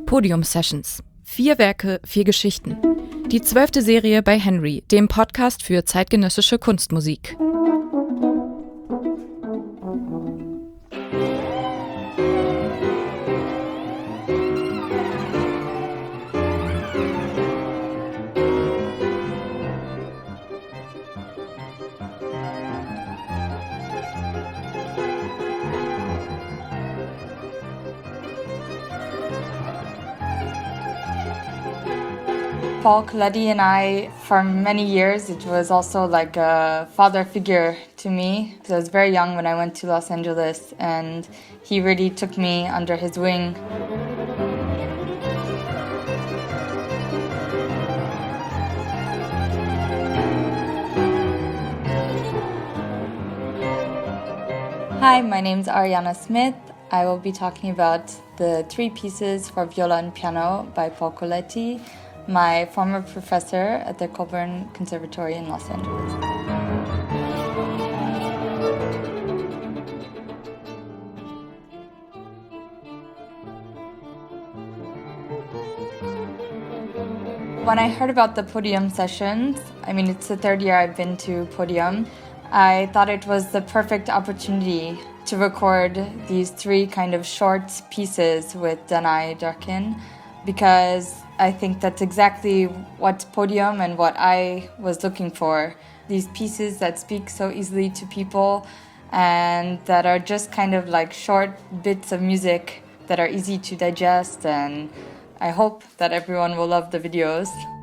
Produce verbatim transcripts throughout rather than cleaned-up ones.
Podium Sessions. Vier Werke, vier Geschichten. Die zwölfte Serie bei Henry, dem Podcast für zeitgenössische Kunstmusik. Paul Colletti and I, for many years, it was also like a father figure to me. I was very young when I went to Los Angeles, and he really took me under his wing. Hi, my name's Ariana Smith. I will be talking about the three pieces for viola and piano by Paul Colletti, my former professor at the Colburn Conservatory in Los Angeles. When I heard about the Podium sessions, I mean, it's the third year I've been to Podium, I thought it was the perfect opportunity to record these three kind of short pieces with Danai Durkin, because I think that's exactly what Podium and what I was looking for. These pieces that speak so easily to people and that are just kind of like short bits of music that are easy to digest, and I hope that everyone will love the videos.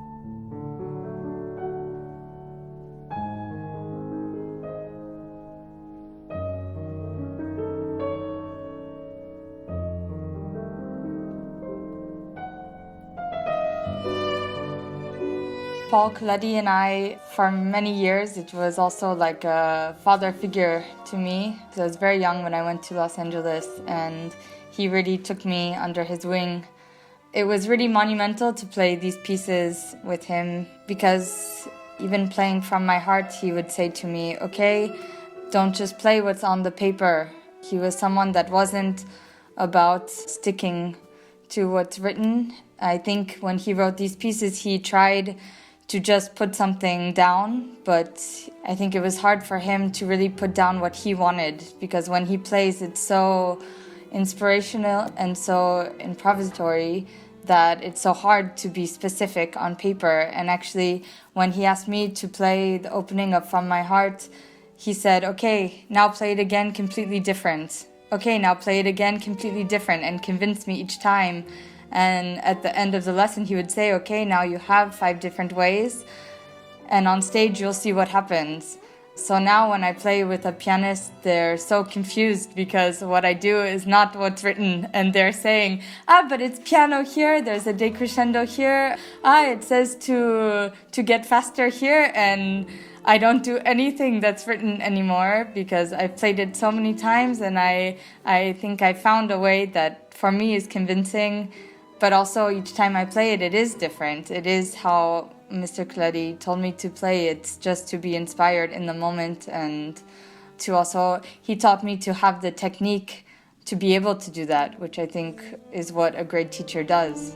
Paul Colletti and I, for many years, it was also like a father figure to me. I was very young when I went to Los Angeles, and he really took me under his wing. It was really monumental to play these pieces with him, because even playing from my heart, he would say to me, okay, don't just play what's on the paper. He was someone that wasn't about sticking to what's written. I think when he wrote these pieces, he tried to just put something down, but I think it was hard for him to really put down what he wanted, because when he plays, it's so inspirational and so improvisatory that it's so hard to be specific on paper. And actually, when he asked me to play the opening of From My Heart, he said, okay, now play it again completely different. Okay, now play it again completely different, and convinced me each time. And at the end of the lesson, he would say, okay, now you have five different ways, and on stage you'll see what happens. So now when I play with a pianist, they're so confused, because what I do is not what's written, and they're saying, ah, but it's piano here, there's a decrescendo here, ah, it says to to get faster here, and I don't do anything that's written anymore, because I've played it so many times, and I I think I found a way that for me is convincing. But also, each time I play it, it is different. It is how Mister Colletti told me to play. It's just to be inspired in the moment, and to also, he taught me to have the technique to be able to do that, which I think is what a great teacher does.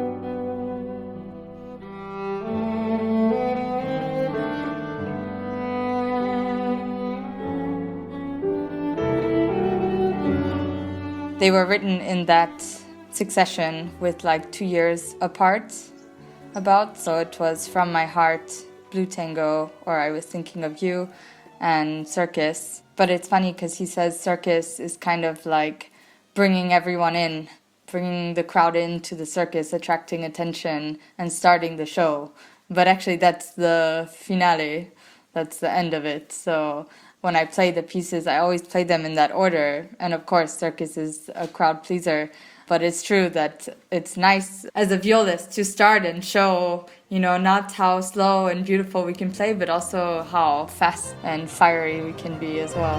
They were written in that succession with like two years apart about. So it was From My Heart, Blue Tango, or I Was Thinking of You, and Circus. But it's funny because he says circus is kind of like bringing everyone in, bringing the crowd into the circus, attracting attention and starting the show. But actually that's the finale, that's the end of it. So when I play the pieces, I always play them in that order. And of course, circus is a crowd pleaser. But it's true that it's nice as a violist to start and show, you know, not how slow and beautiful we can play, but also how fast and fiery we can be as well.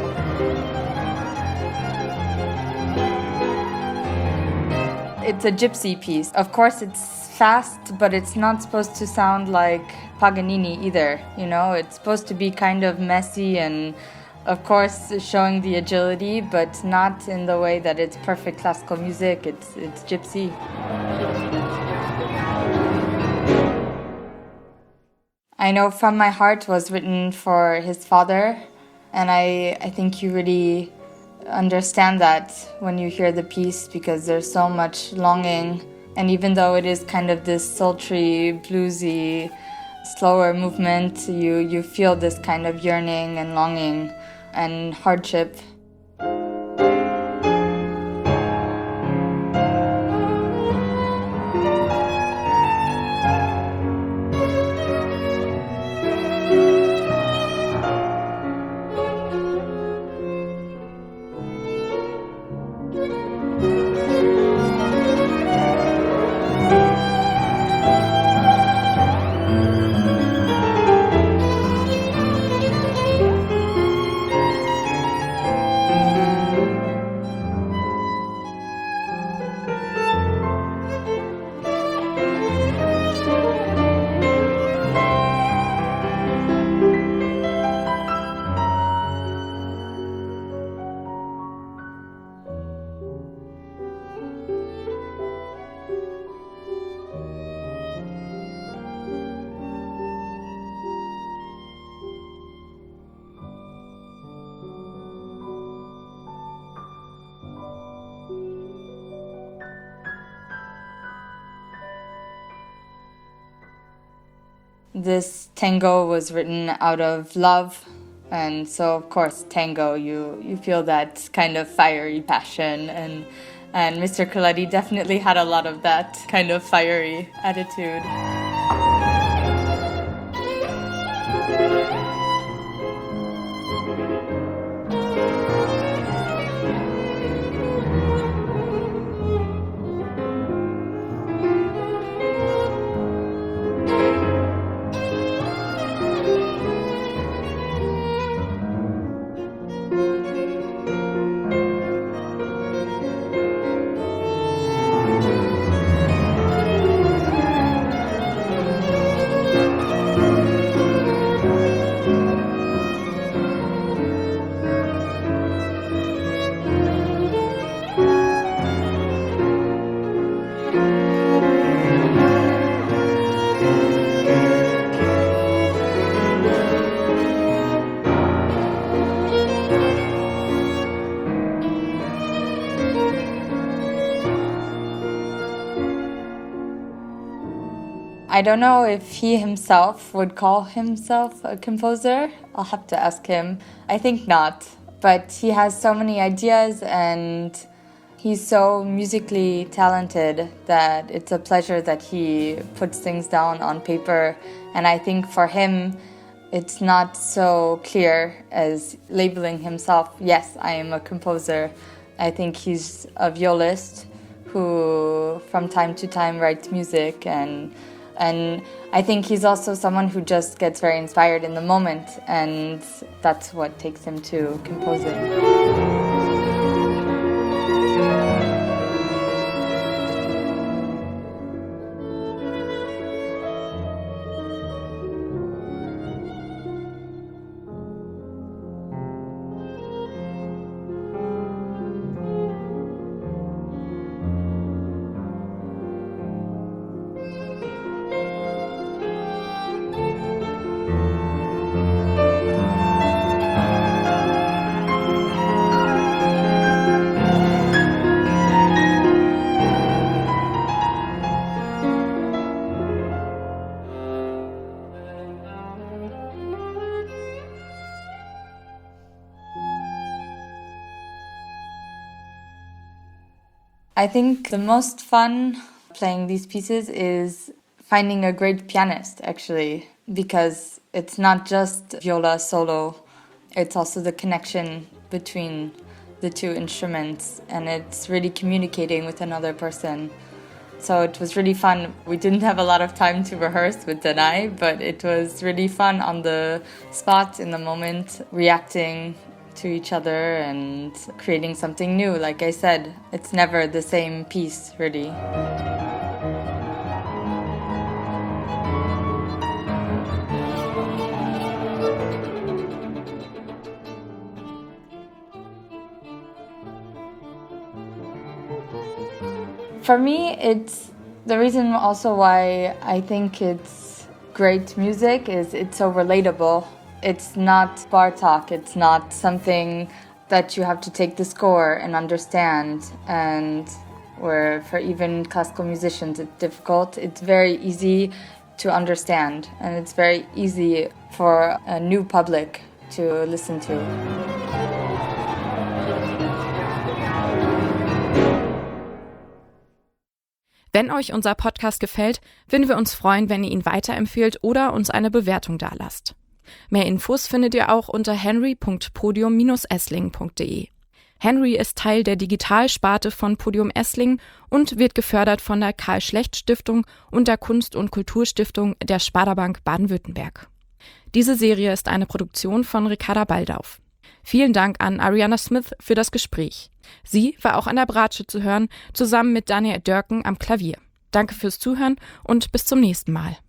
It's a gypsy piece. Of course, it's fast, but it's not supposed to sound like Paganini either. You know, it's supposed to be kind of messy and, of course, showing the agility, but not in the way that it's perfect classical music. It's it's gypsy. I Know From My Heart was written for his father, and I, I think you really understand that when you hear the piece because there's so much longing. And even though it is kind of this sultry, bluesy, slower movement, you, you feel this kind of yearning and longing and hardship. This tango was written out of love, and so of course tango, you, you feel that kind of fiery passion, and, and Mister Colletti definitely had a lot of that kind of fiery attitude. I don't know if he himself would call himself a composer. I'll have to ask him. I think not. But he has so many ideas and he's so musically talented that it's a pleasure that he puts things down on paper. And I think for him, it's not so clear as labeling himself, yes, I am a composer. I think he's a violist who from time to time writes music, and And I think he's also someone who just gets very inspired in the moment, and that's what takes him to composing. I think the most fun playing these pieces is finding a great pianist, actually, because it's not just viola solo, it's also the connection between the two instruments, and it's really communicating with another person. So it was really fun. We didn't have a lot of time to rehearse with Danai, but it was really fun on the spot, in the moment, reacting to each other and creating something new. Like I said, it's never the same piece, really. For me, it's the reason also why I think it's great music is it's so relatable. It's not bar talk. It's not something that you have to take the score and understand. And where for even classical musicians it's difficult, it's very easy to understand. And it's very easy for a new public to listen to. Wenn euch unser Podcast gefällt, würden wir uns freuen, wenn ihr ihn weiterempfehlt oder uns eine Bewertung dalasst. Mehr Infos findet ihr auch unter henry punkt podium Bindestrich esslingen punkt de. Henry ist Teil der Digitalsparte von Podium Esslingen und wird gefördert von der Karl-Schlecht-Stiftung und der Kunst- und Kulturstiftung der Sparda-Bank Baden-Württemberg. Diese Serie ist eine Produktion von Ricarda Baldauf. Vielen Dank an Ariana Smith für das Gespräch. Sie war auch an der Bratsche zu hören, zusammen mit Daniel Dörken am Klavier. Danke fürs Zuhören und bis zum nächsten Mal.